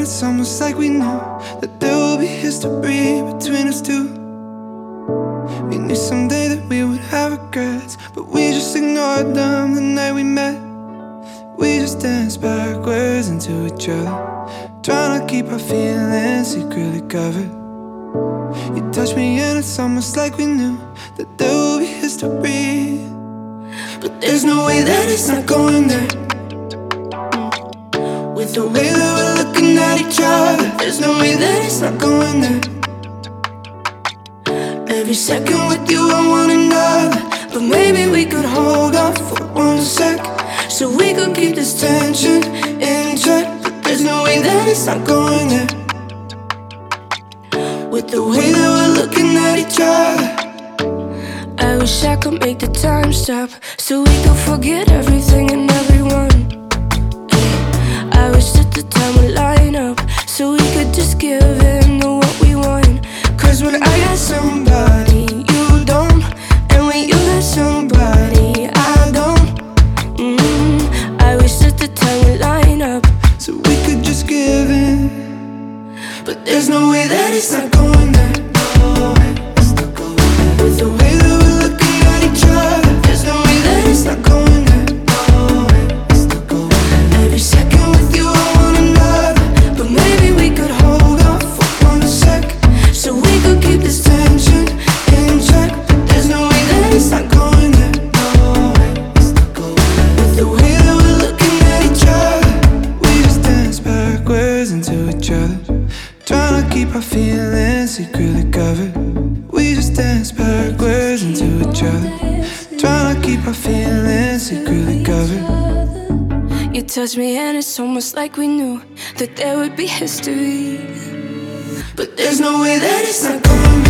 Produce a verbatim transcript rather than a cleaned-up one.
it's almost like we knew that there will be history between us two. We knew someday that we would have regrets, but we just ignored them the night we met. We just danced backwards into each other, trying to keep our feelings secretly covered. You touched me and it's almost like we knew that there will be history, but there's no way that it's not going there. With the way that we're looking at each other, there's no way that it's not going there. Every second with you I want another, but maybe we could hold off for one sec, so we could keep this tension in check. But there's no way that it's not going there. With the way that we're looking at each other, I wish I could make the time stop, so we could forget everything and everyone. I wish that the time would line up, so we could just give in to what we want. Cause when I got somebody, you don't, and when you got somebody, I don't. mm, I wish that the time would line up, so we could just give in. But there's no way that it's not going there. With the way that we're looking at each other, there's no way that it's not going there. Every second with you I want another, but maybe we could hold off for one sec, so we could keep this tension in check. But there's no way that it's not going there. With the way that we're looking at each other, we just dance backwards into each other, trying to keep our feelings secretly covered. We just dance backwards into each other, trying to keep our feelings secretly covered. You touched me and it's almost like we knew that there would be history, but there's no way that it's not going